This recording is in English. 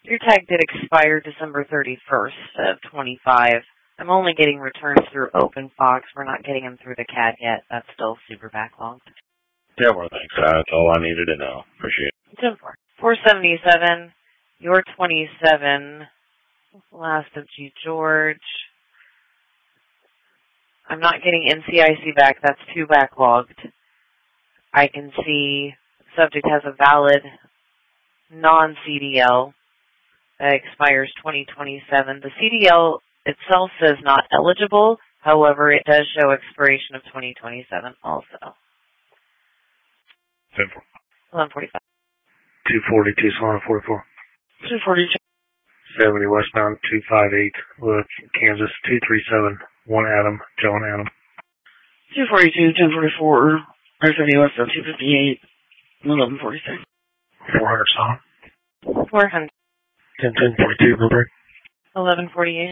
Your tag did expire December 31st of 25. I'm only getting returns through OpenFox. We're not getting them through the CAD yet. That's still super backlogged. Yeah, well, thanks. That's all I needed to know. Appreciate it. 10-4. 477. Your 27. Last of G. George. I'm not getting NCIC back. That's too backlogged. I can see subject has a valid non-CDL that expires 2027. The CDL itself says not eligible. However, it does show expiration of 2027 also. 10-4. 1145. 242, Solana 44. 242. 70 westbound 258 with Kansas 237. 1 Adam, Joe and Adam. 242, 1044. I-70 westbound 258. 1146. 400 Solana. 400. 10-10-42, Blueberry. 1148.